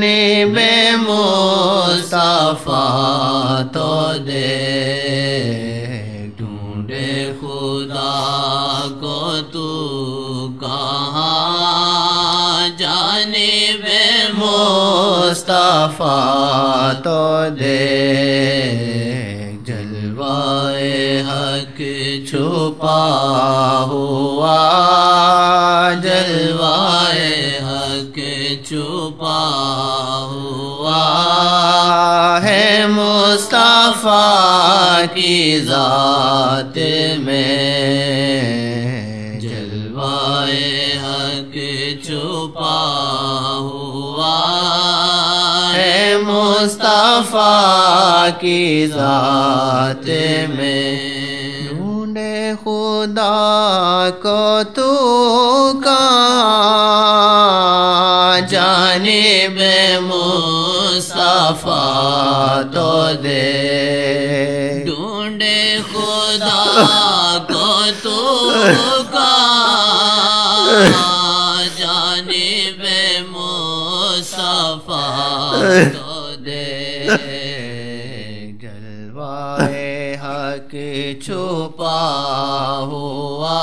جانب مصطفیٰ تو دیکھ، ڈھونڈے خدا کو تو کہاں، جانب مصطفیٰ تو دیکھ، جلوائے حق چھپا ہوا، جلوائے حق چھپا ہوا ہے مصطفیٰ کی ذات میں، جلوائے حق چھپا ہوا ہے مصطفیٰ کی ذات میں، ڈھونڈے خدا کو تو کہاں، جانب مصطفیٰ تو دیکھ، ڈھونڈے خدا کو تو کہاں، جانب مصطفیٰ تو دیکھ، جلوائے حق چھپا ہوا،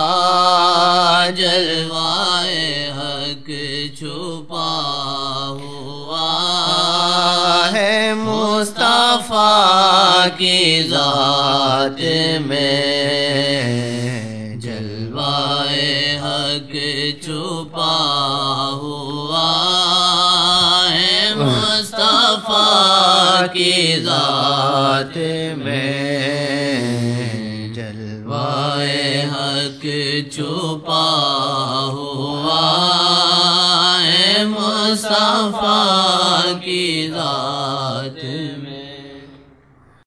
جلوائے حق چھپا ہوا ہے مصطفیٰ کی ذات میں، جلوائے حق چھپا ہوا ہے مصطفیٰ کی ذات میں، جلوائے حق چھپا ہوا ہے مصطفیٰ کی ذات